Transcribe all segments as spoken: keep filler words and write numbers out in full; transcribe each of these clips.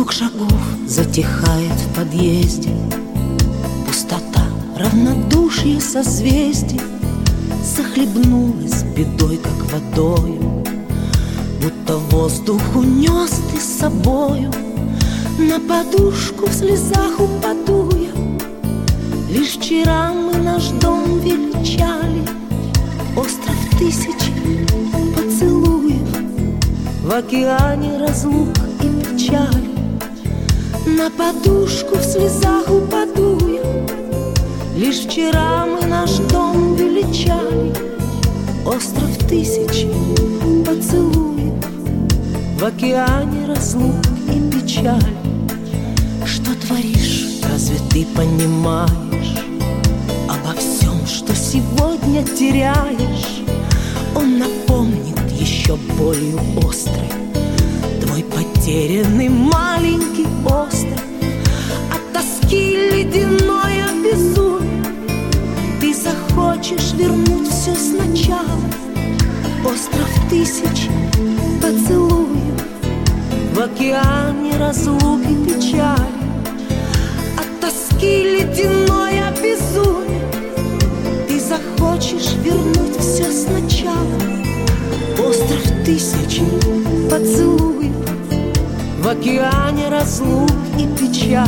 Звук шагов затихает в подъезде, пустота, равнодушие созвездий захлебнулась бедой, как водою, будто воздух унес ты с собою. На подушку в слезах упаду я. Лишь вчера мы наш дом величали, остров тысячи поцелуев в океане разлук и печали. На подушку в слезах упаду я. Лишь вчера мы наш дом величали, остров тысячи поцелуев в океане разлук и печали. Что творишь, разве ты понимаешь обо всем, что сегодня теряешь? Он напомнит еще болью острой твой потерянный маленький остров. От тоски ледяной обезумие ты захочешь вернуть все сначала. Остров тысячи поцелуев в океане разлук и печали. От тоски ледяной обезумие ты захочешь вернуть все сначала. Остров тысячи поцелуев в океане разлук и печали.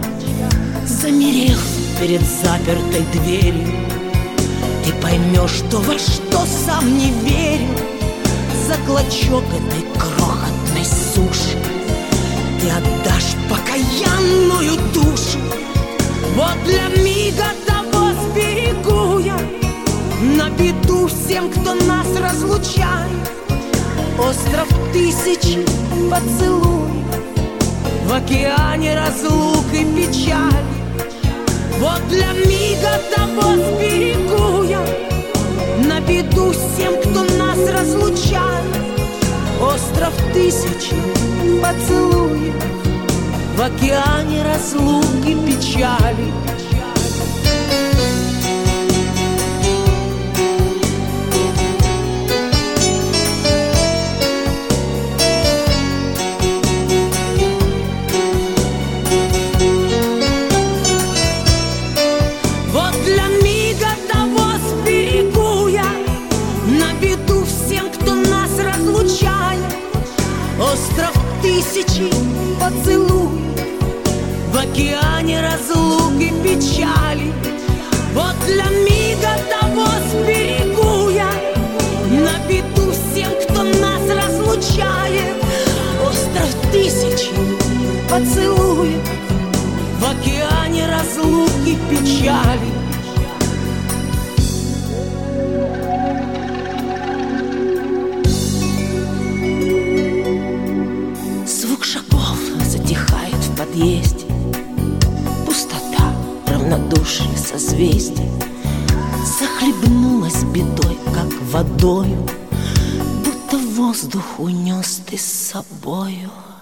Замерев перед запертой дверью, ты поймешь, что во что сам не верил. За клочок этой крохотной суши ты отдашь покаянную душу. Вот для мига того сберегу я на беду всем, кто нас разлучает. Остров тысячи поцелуев в океане разлук и печали. Вот для мига того сберегу я на беду всем, кто нас разлучает. Остров тысячи поцелуев в океане разлук и печали. Остров тысячи поцелуев в океане разлук и печали. Вот для мига того сберегу я на беду всем, кто нас разлучает. Остров тысячи поцелуев в океане разлук и печали. Затихает в подъезде, пустота, равнодушие созвездий захлебнулась бедой, как водою, будто воздух унес ты с собою.